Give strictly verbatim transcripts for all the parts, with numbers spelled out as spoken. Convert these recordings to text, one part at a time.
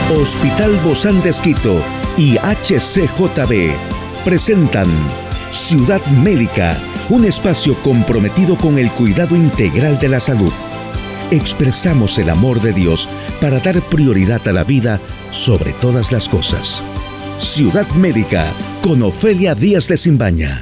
Hospital Bozán de Esquito y H C J B presentan Ciudad Médica, un espacio comprometido con el cuidado integral de la salud. Expresamos el amor de Dios para dar prioridad a la vida sobre todas las cosas. Ciudad Médica, con Ofelia Díaz de Simbaña.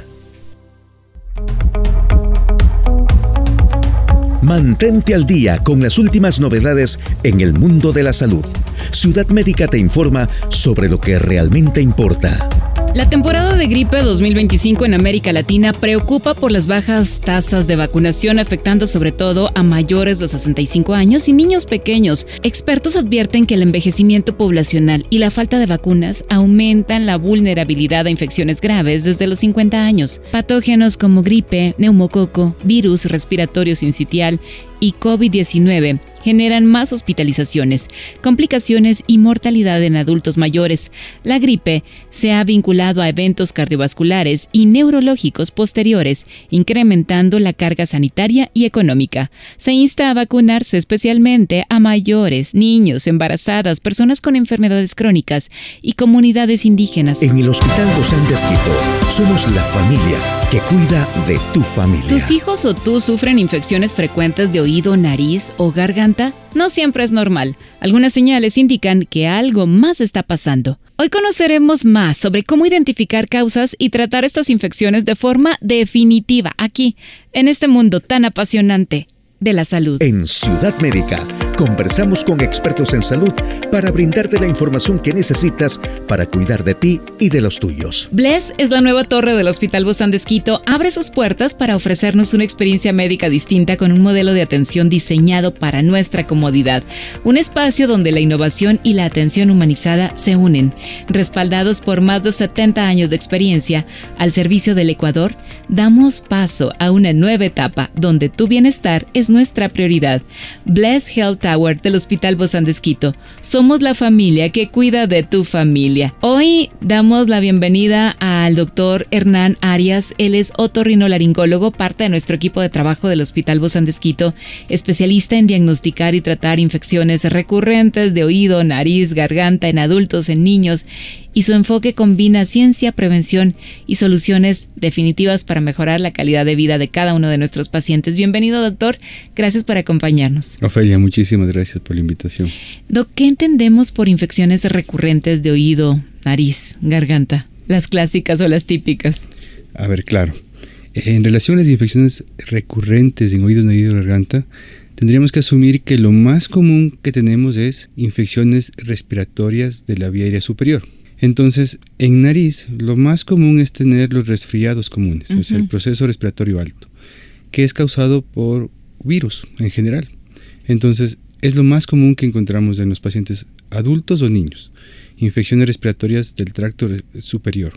Mantente al día con las últimas novedades en el mundo de la salud. Ciudad Médica te informa sobre lo que realmente importa. La temporada de gripe dos mil veinticinco en América Latina preocupa por las bajas tasas de vacunación, afectando sobre todo a mayores de sesenta y cinco años y niños pequeños. Expertos advierten que el envejecimiento poblacional y la falta de vacunas aumentan la vulnerabilidad a infecciones graves desde los cincuenta años. Patógenos como gripe, neumococo, virus respiratorio sincitial y COVID diecinueve generan más hospitalizaciones, complicaciones y mortalidad en adultos mayores. La gripe se ha vinculado a eventos cardiovasculares y neurológicos posteriores, incrementando la carga sanitaria y económica. Se insta a vacunarse especialmente a mayores, niños, embarazadas, personas con enfermedades crónicas y comunidades indígenas. En el Hospital Bozán de Esquito somos la familia que cuida de tu familia. ¿Tus hijos o tú sufren infecciones frecuentes de oído, nariz o garganta? No siempre es normal. Algunas señales indican que algo más está pasando. Hoy conoceremos más sobre cómo identificar causas y tratar estas infecciones de forma definitiva aquí, en este mundo tan apasionante de la salud. En Ciudad Médica conversamos con expertos en salud para brindarte la información que necesitas para cuidar de ti y de los tuyos. Bless es la nueva torre del Hospital Bozán de Esquito. Abre sus puertas para ofrecernos una experiencia médica distinta con un modelo de atención diseñado para nuestra comodidad. Un espacio donde la innovación y la atención humanizada se unen. Respaldados por más de setenta años de experiencia al servicio del Ecuador, damos paso a una nueva etapa donde tu bienestar es nuestra prioridad. Bless Health Tower del Hospital Bozán de Esquito. Somos la familia que cuida de tu familia. Hoy damos la bienvenida al doctor Hernán Arias. Él es otorrinolaringólogo, parte de nuestro equipo de trabajo del Hospital Bozán de Esquito, especialista en diagnosticar y tratar infecciones recurrentes de oído, nariz, garganta en adultos, en niños, y su enfoque combina ciencia, prevención y soluciones definitivas para mejorar la calidad de vida de cada uno de nuestros pacientes. Bienvenido, doctor. Gracias por acompañarnos. Ofelia, muchísimas gracias por la invitación. Doc, ¿qué entendemos por infecciones recurrentes de oído, nariz, garganta? Las clásicas o las típicas. A ver, claro. En relación a las infecciones recurrentes en oído, nariz y garganta, tendríamos que asumir que lo más común que tenemos es infecciones respiratorias de la vía aérea superior. Entonces, en nariz, lo más común es tener los resfriados comunes, uh-huh. o sea, el proceso respiratorio alto, que es causado por virus en general. Entonces, es lo más común que encontramos en los pacientes adultos o niños, infecciones respiratorias del tracto superior,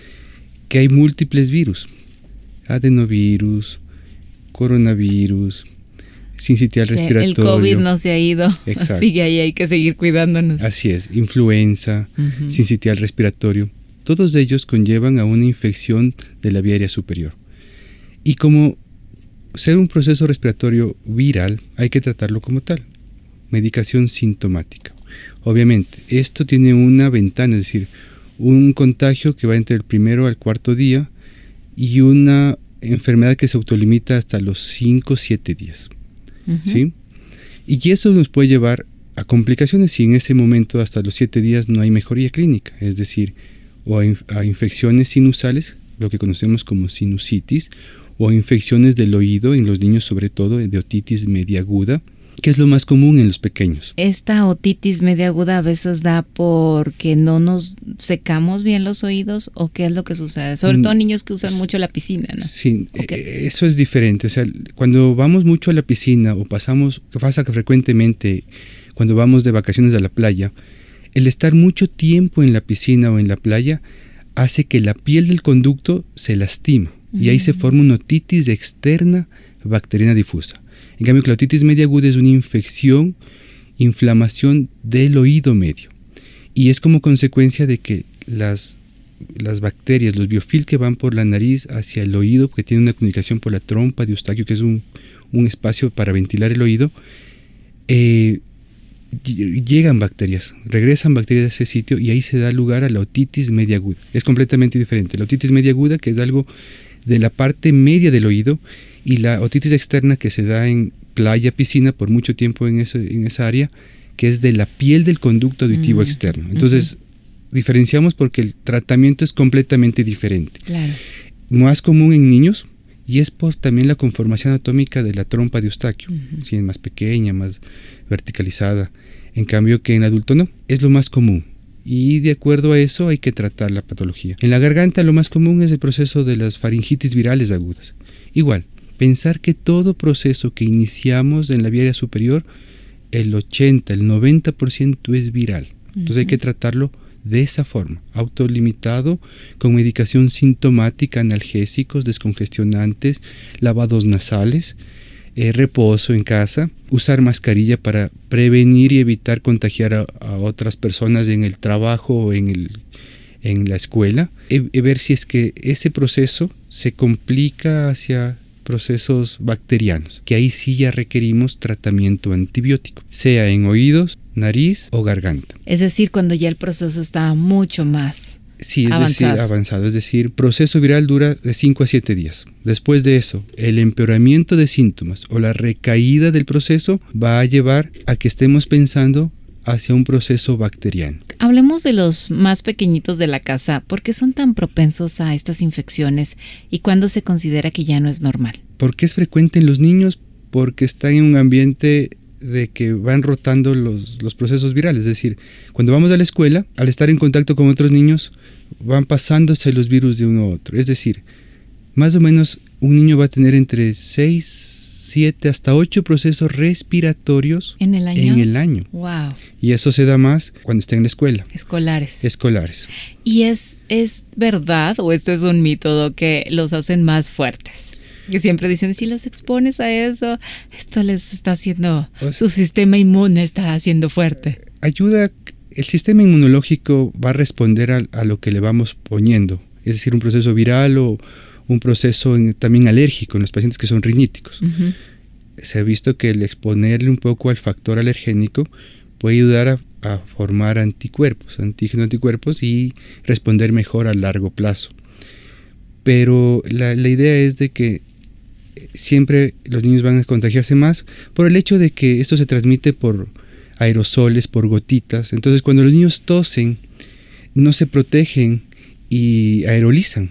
que hay múltiples virus, adenovirus, coronavirus, sincitial sí, respiratorio. El COVID no se ha ido, Exacto. sigue ahí, hay que seguir cuidándonos. Así es, influenza, uh-huh. sincitial respiratorio, todos ellos conllevan a una infección de la vía aérea superior. Y como ser un proceso respiratorio viral, hay que tratarlo como tal, medicación sintomática. Obviamente, esto tiene una ventana, es decir, un contagio que va entre el primero al cuarto día y una enfermedad que se autolimita hasta los cinco o siete días. Uh-huh. ¿Sí? Y eso nos puede llevar a complicaciones si en ese momento hasta los siete días no hay mejoría clínica, es decir, o a, inf- a infecciones sinusales, lo que conocemos como sinusitis, o infecciones del oído en los niños, sobre todo de otitis media aguda, que es lo más común en los pequeños. Esta otitis media aguda a veces da porque no nos secamos bien los oídos, ¿o qué es lo que sucede? Sobre todo niños que usan mucho la piscina, ¿no? Sí, okay. Eso es diferente. O sea, cuando vamos mucho a la piscina o pasamos, que pasa frecuentemente cuando vamos de vacaciones a la playa, el estar mucho tiempo en la piscina o en la playa hace que la piel del conducto se lastima uh-huh. y ahí se forma una otitis externa bacteriana difusa. En cambio, la otitis media aguda es una infección, inflamación del oído medio. Y es como consecuencia de que las, las bacterias, los biofilms que van por la nariz hacia el oído, porque tienen una comunicación por la trompa de Eustaquio, que es un, un espacio para ventilar el oído, eh, llegan bacterias, regresan bacterias a ese sitio y ahí se da lugar a la otitis media aguda. Es completamente diferente. La otitis media aguda, que es algo de la parte media del oído, y la otitis externa, que se da en playa, piscina, por mucho tiempo en, ese, en esa área, que es de la piel del conducto auditivo mm. externo. Entonces, uh-huh. diferenciamos porque el tratamiento es completamente diferente. Claro. Más común en niños, y es por también la conformación anatómica de la trompa de Eustaquio. Uh-huh. Sí, es más pequeña, más verticalizada. En cambio que en adulto no, es lo más común. Y de acuerdo a eso hay que tratar la patología. En la garganta lo más común es el proceso de las faringitis virales agudas. Igual, pensar que todo proceso que iniciamos en la vía aérea superior, el ochenta, el noventa por ciento es viral. Entonces uh-huh. hay que tratarlo de esa forma, autolimitado, con medicación sintomática, analgésicos, descongestionantes, lavados nasales, eh, reposo en casa, usar mascarilla para prevenir y evitar contagiar a, a otras personas en el trabajo o en, el, en la escuela, e, e ver si es que ese proceso se complica hacia procesos bacterianos, que ahí sí ya requerimos tratamiento antibiótico, sea en oídos, nariz o garganta. Es decir, cuando ya el proceso está mucho más Sí, es avanzado. decir, avanzado. Es decir, proceso viral dura de cinco a siete días. Después de eso, el empeoramiento de síntomas o la recaída del proceso va a llevar a que estemos pensando hacia un proceso bacteriano. Hablemos de los más pequeñitos de la casa. ¿Por qué son tan propensos a estas infecciones y cuándo se considera que ya no es normal? ¿Por qué es frecuente en los niños? Porque están en un ambiente de que van rotando los, los procesos virales. Es decir, cuando vamos a la escuela, al estar en contacto con otros niños, van pasándose los virus de uno a otro. Es decir, más o menos un niño va a tener entre seis, siete hasta ocho procesos respiratorios en el año. En el año. Wow. Y eso se da más cuando está en la escuela. Escolares. Escolares. ¿Y es, es verdad o esto es un método que los hacen más fuertes? Que siempre dicen, si los expones a eso, esto les está haciendo, o sea, su sistema inmune está haciendo fuerte. Ayuda, el sistema inmunológico va a responder a, a lo que le vamos poniendo. Es decir, un proceso viral o un proceso en, también alérgico en los pacientes que son riníticos. Uh-huh. Se ha visto que el exponerle un poco al factor alergénico puede ayudar a, a formar anticuerpos, antígenos anticuerpos y responder mejor a largo plazo. Pero la, la idea es de que siempre los niños van a contagiarse más por el hecho de que esto se transmite por aerosoles, por gotitas. Entonces cuando los niños tosen, no se protegen y aerolizan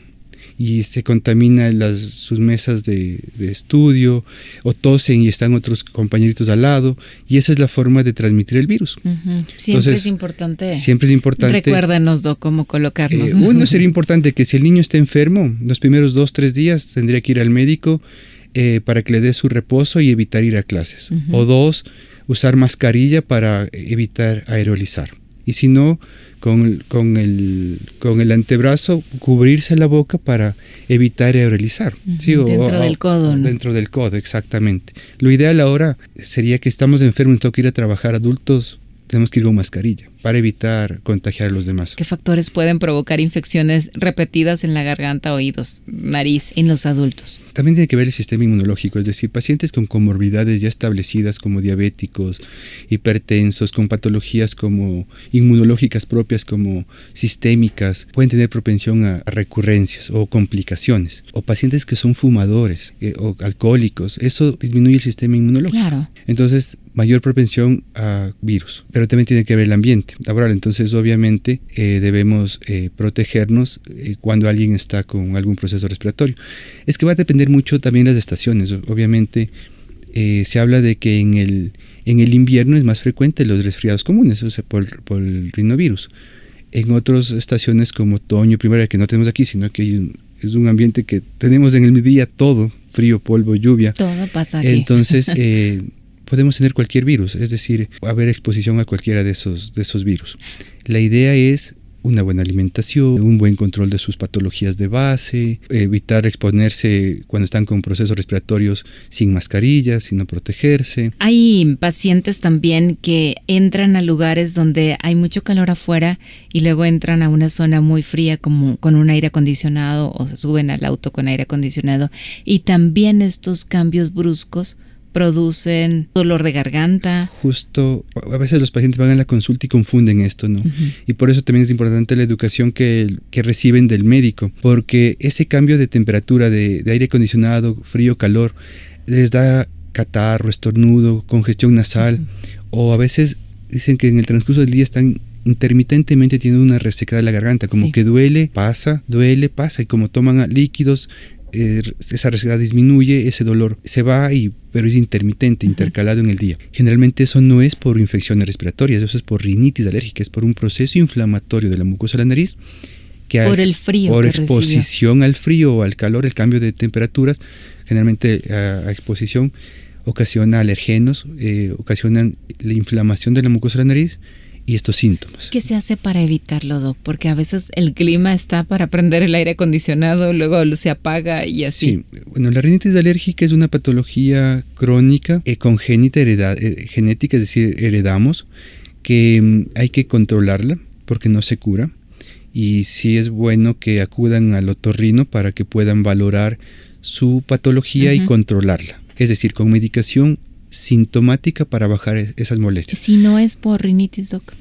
y se contamina las, sus mesas de, de estudio, o tosen y están otros compañeritos al lado, y esa es la forma de transmitir el virus. Uh-huh. Siempre Entonces, es importante. Siempre es importante. Recuérdanos, Do, cómo colocarnos. Eh, uno, sería importante que si el niño está enfermo, los primeros dos, tres días tendría que ir al médico eh, para que le dé su reposo y evitar ir a clases. Uh-huh. O dos, usar mascarilla para evitar aerolizar. Y si no, con, con, el, con el antebrazo, cubrirse la boca para evitar aerolizar. Uh-huh. ¿Sí? O, dentro o, del codo, ¿no? Dentro del codo, exactamente. Lo ideal ahora sería que estamos enfermos y tenemos que ir a trabajar adultos, tenemos que ir con mascarilla para evitar contagiar a los demás. ¿Qué factores pueden provocar infecciones repetidas en la garganta, oídos, nariz en los adultos? También tiene que ver el sistema inmunológico, es decir, pacientes con comorbilidades ya establecidas como diabéticos, hipertensos, con patologías como inmunológicas propias como sistémicas, pueden tener propensión a recurrencias o complicaciones. O pacientes que son fumadores eh, o alcohólicos, eso disminuye el sistema inmunológico. Claro. Entonces, mayor propensión a virus, pero también tiene que ver el ambiente laboral. Entonces, obviamente, eh, debemos eh, protegernos eh, cuando alguien está con algún proceso respiratorio. Es que va a depender mucho también de las estaciones. Obviamente, eh, se habla de que en el, en el invierno es más frecuente los resfriados comunes, o sea, por, por el rinovirus. En otras estaciones como otoño, primavera, que no tenemos aquí, sino que hay un, es un ambiente que tenemos en el día todo, frío, polvo, lluvia. Todo pasa aquí. Entonces, eh, podemos tener cualquier virus, es decir, haber exposición a cualquiera de esos, de esos virus. La idea es una buena alimentación, un buen control de sus patologías de base, evitar exponerse cuando están con procesos respiratorios sin mascarillas, sino protegerse. Hay pacientes también que entran a lugares donde hay mucho calor afuera y luego entran a una zona muy fría como con un aire acondicionado o se suben al auto con aire acondicionado, y también estos cambios bruscos producen dolor de garganta. Justo, a veces los pacientes van a la consulta y confunden esto, ¿no? Uh-huh. Y por eso también es importante la educación que, que reciben del médico, porque ese cambio de temperatura, de, de aire acondicionado, frío, calor, les da catarro, estornudo, congestión nasal, uh-huh. o a veces dicen que en el transcurso del día están intermitentemente teniendo una resecada de la garganta, como sí. que duele, pasa, duele, pasa, y como toman líquidos, eh, esa resecada disminuye, ese dolor se va, y, pero es intermitente, uh-huh. intercalado en el día. Generalmente eso no es por infecciones respiratorias, eso es por rinitis alérgica, es por un proceso inflamatorio de la mucosa de la nariz, que por a, el frío por que exposición recibió. al frío o al calor, el cambio de temperaturas, generalmente a, a exposición, ocasiona alergenos, eh, ocasionan la inflamación de la mucosa de la nariz y estos síntomas. ¿Qué se hace para evitarlo, Doc? Porque a veces el clima está para prender el aire acondicionado, luego se apaga y así. Sí, bueno, la rinitis alérgica es una patología crónica, eh, congénita, hereda, eh, genética, es decir, heredamos, que um, hay que controlarla porque no se cura. Y sí es bueno que acudan al otorrino para que puedan valorar su patología uh-huh. y controlarla. Es decir, con medicación sintomática para bajar esas molestias. Si no es por rinitis, Doc.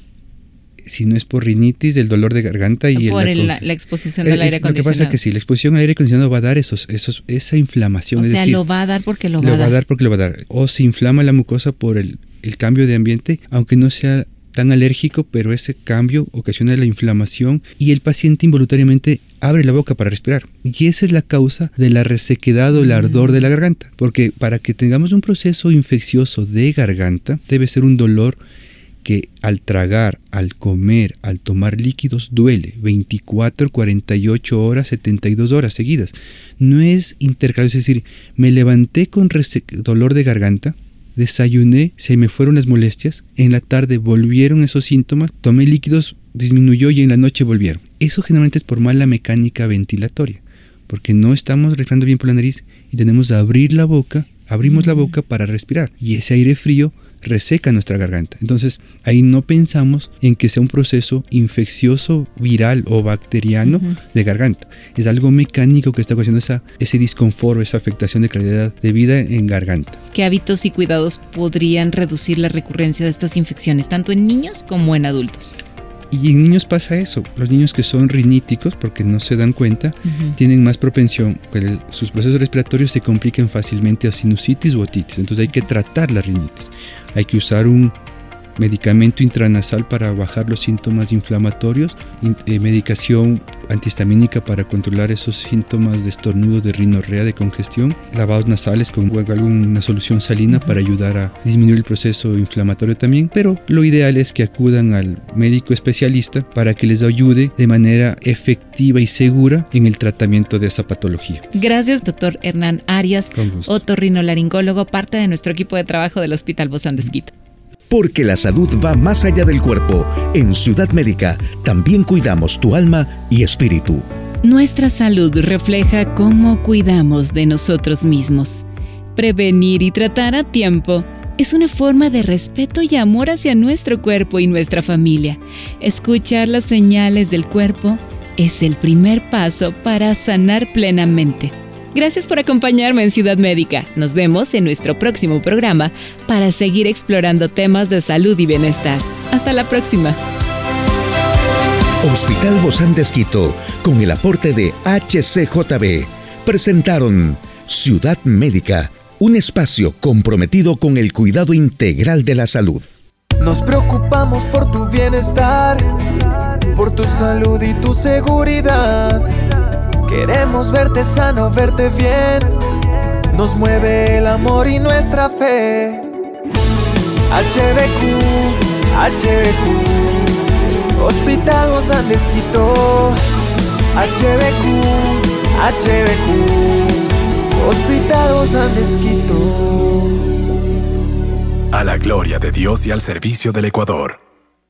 Si no es por rinitis, del dolor de garganta y por el, el, la, la exposición del es, aire acondicionado. Lo que pasa es que sí, la exposición al aire acondicionado va a dar esos, esos, esa inflamación. O es sea, decir, lo va a dar porque lo, lo va a dar. Lo va a dar porque lo va a dar. O se inflama la mucosa por el, el cambio de ambiente, aunque no sea tan alérgico, pero ese cambio ocasiona la inflamación y el paciente involuntariamente abre la boca para respirar. Y esa es la causa de la resequedad o el ardor de la garganta. Porque para que tengamos un proceso infeccioso de garganta, debe ser un dolor que al tragar, al comer, al tomar líquidos duele veinticuatro, cuarenta y ocho horas, setenta y dos horas seguidas. No es intercalado, es decir, me levanté con dolor de garganta, desayuné, se me fueron las molestias, en la tarde volvieron esos síntomas, tomé líquidos, disminuyó y en la noche volvieron. Eso generalmente es por mala mecánica ventilatoria, porque no estamos respirando bien por la nariz y tenemos que abrir la boca, abrimos la boca para respirar y ese aire frío reseca nuestra garganta. Entonces ahí no pensamos en que sea un proceso infeccioso, viral o bacteriano uh-huh. de garganta. Es algo mecánico que está causando esa, ese disconfort, esa afectación de calidad de vida en garganta. ¿Qué hábitos y cuidados podrían reducir la recurrencia de estas infecciones, tanto en niños como en adultos? Y en niños pasa eso. Los niños que son riníticos, porque no se dan cuenta, uh-huh. tienen más propensión, que el, sus procesos respiratorios se compliquen fácilmente a sinusitis u otitis. Entonces hay que tratar la rinitis. Hay que usar un medicamento intranasal para bajar los síntomas inflamatorios, in, eh, medicación antihistamínica para controlar esos síntomas de estornudo, de rinorrea, de congestión, lavados nasales con alguna solución salina uh-huh. para ayudar a disminuir el proceso inflamatorio también, pero lo ideal es que acudan al médico especialista para que les ayude de manera efectiva y segura en el tratamiento de esa patología. Gracias, doctor Hernán Arias, otorrinolaringólogo, parte de nuestro equipo de trabajo del Hospital Bozán de Esquito. Porque la salud va más allá del cuerpo. En Ciudad Médica también cuidamos tu alma y espíritu. Nuestra salud refleja cómo cuidamos de nosotros mismos. Prevenir y tratar a tiempo es una forma de respeto y amor hacia nuestro cuerpo y nuestra familia. Escuchar las señales del cuerpo es el primer paso para sanar plenamente. Gracias por acompañarme en Ciudad Médica. Nos vemos en nuestro próximo programa para seguir explorando temas de salud y bienestar. Hasta la próxima. Hospital Bozán de Esquito, con el aporte de H C J B, presentaron Ciudad Médica, un espacio comprometido con el cuidado integral de la salud. Nos preocupamos por tu bienestar, por tu salud y tu seguridad. Queremos verte sano, verte bien. Nos mueve el amor y nuestra fe. H B Q, H B Q, Hospital Bozán de Esquito. H B Q, H B Q, Hospital Bozán de Esquito. A la gloria de Dios y al servicio del Ecuador.